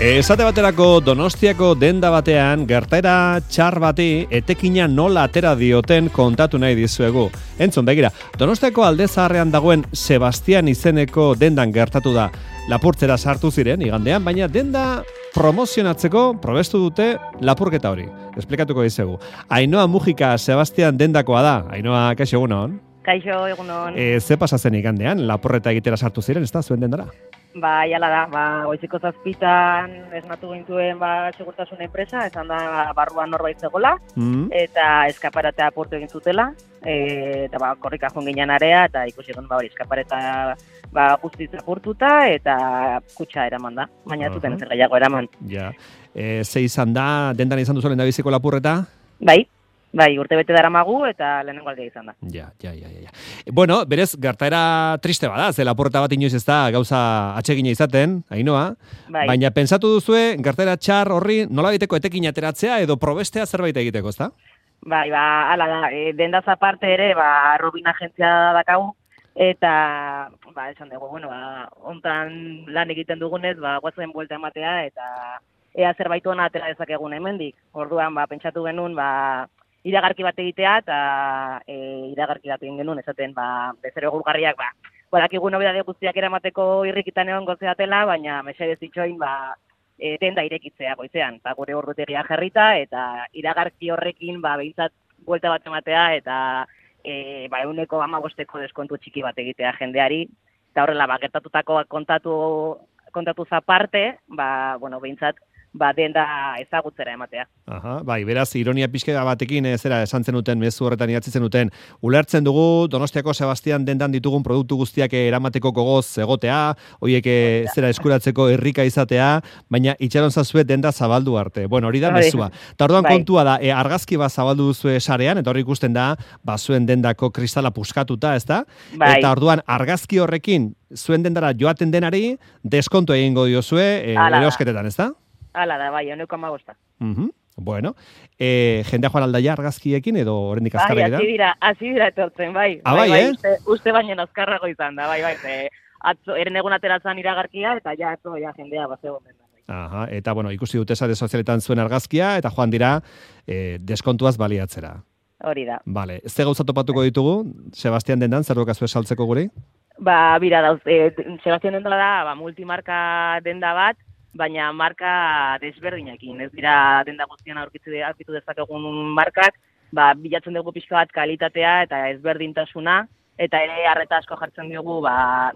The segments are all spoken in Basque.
Esate baterako Donostiako denda batean gertaera txar bati etekina nola atera dioten kontatu nahi dizuegu. Entzun, begira, Donostiako Alde Zaharrean dagoen Sebastian izeneko dendan gertatu da. Lapurtzera sartu ziren igandean, baina denda promozionatzeko probestu dute lapurketa hori. Esplikatuko dizuegu. Ainhoa Mujika Sebastian dendakoa da. Ainhoa, kaixo egunon? Kaixo egunon. Ze pasa zen igandean? Lapurreta egitera sartu ziren, ez da, zuen dendara? Jala da, goiziko 7 esnatu gintuen segurtasun enpresa, esan da barruan norbait zegoela, eta eskaparatea apurtu egin zutela, eta korrika joan ginen area, eta ikusi egon hori eskapareta guztiz apurtuta, eta kutxa eraman da, baina ez zuten ezer gehiago eraman. Ja, ze izan da, dendan izan duzu lehendabiziko lapurreta? Bai, urte bete daramagu eta lehenengo aldia izan da. Ja. Bueno, berez, gertaera triste bada, ze lapurreta bat inoiz ez da gauza atsegina izaten, Ainhoa, baina pensatu duzue, gertaera txar horri nola biteko etekin ateratzea edo probestea zerbait egiteko, ezta? Hala da, dendaz aparte ere, Robin agentzia dakagu, eta, esan dugu, hontan lan egiten dugunez, guazen buelta ematea, eta ea zerbait hona atera dezakegun hemendik. Orduan, pentsatu genuen, iragarki bat egitea, eta iragarki bat egin genuen, esaten, bezero egurgarriak, badakigu nobedade guztiak eramateko irrikitan egon gozeatela, baina mesedez itxoin, denda irekitzea goizean, gure ordutegia jarrita, eta iragarki horrekin, behintzat, buelta bat ematea, eta 115 deskontu txiki bat egitea jendeari, eta horrela, gertatutako kontatu zaparte, behintzat, denda ezagutzera ematea. Beraz, ironia pixka batekin zera esan zenuten, mezu horretan idatzi zenuten, ulertzen dugu Donostiako Sebastian dendan ditugun produktu guztiak eramateko gogoz egotea, horiek zera eskuratzeko herrika izatea, baina itxaron zazue denda zabaldu arte. Bueno, hori da mezua. Eta orduan kontua da, argazki bat zabaldu duzue sarean, eta hori ikusten da, zuen dendako kristala puskatuta, ez da? Eta orduan argazki horrekin, zuen dendara joaten denari, deskonto egingo diozue, erosketetan, ez da? Hala da, 115. Bueno, jendea joan aldaia argazkiekin edo oraindik azkarra dira? Hasi dira etortzen, uste baino azkarrago izan da, atzo, eren egun ateratzen iragarkia, eta atzo jendea bazegoen den. Eta ikusi dute sare sozialetan zuen argazkia, eta joan dira deskontuaz baliatzera. Hori da. Vale, ze gauza topatuko ditugu, Sebastian dendan, zer dokazue saltzeko guri? Sebastian dendala da, multimarka denda bat, baina marka desberdinekin. Ez dira denda guztian aurkitu dezakegun markak, bilatzen dugu pixka bat kalitatea eta ezberdintasuna, eta ere arreta asko jartzen diogu,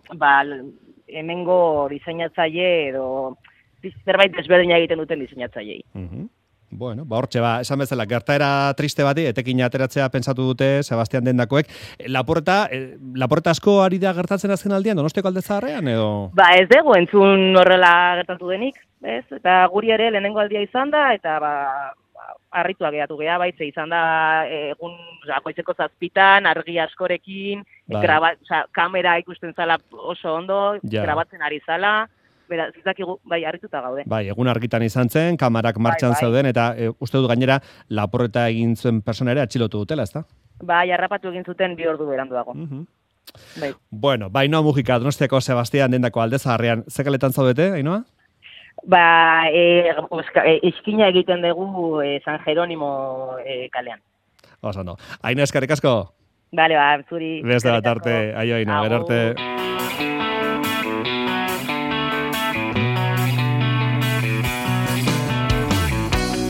hemengo diseinatzaile edo zerbait desberdina egiten duten diseinatzailei. Bueno, hortxe, esan bezala, gertaera triste bati, etekin ateratzea pentsatu dute Sebastian dendakoek. Laporta asko ari da gertatzen azken aldian, Donostiako Alde Zaharrean, edo? Ez dugu entzun horrela gertatu denik, ez? Eta guri ere lehenengo aldia izan da, eta harrituak geratu geha, ze izan da egun goizeko 7 argi askorekin, kamera ikusten zala oso ondo, grabatzen ari zala, beraz, izakigu, harrituta gaude. Egun argitan izan zen, kamarak martxan zeuden, eta uste dut gainera laporreta egin zuen persona ere atxilotu dutela, ezta? Harrapatu egin zuten 2 ordu beranduago. Bueno, Ainhoa Mujika, Donostiako Sebastian dendako Alde Zaharrean, ze kaletan zaudete, Ainhoa? Eskina egiten dugu San Jerónimo kalean. Oso, no. Ainhoa, eskerrik asko? Bale, zuri. Beste bat arte, Ainhoa, gero arte.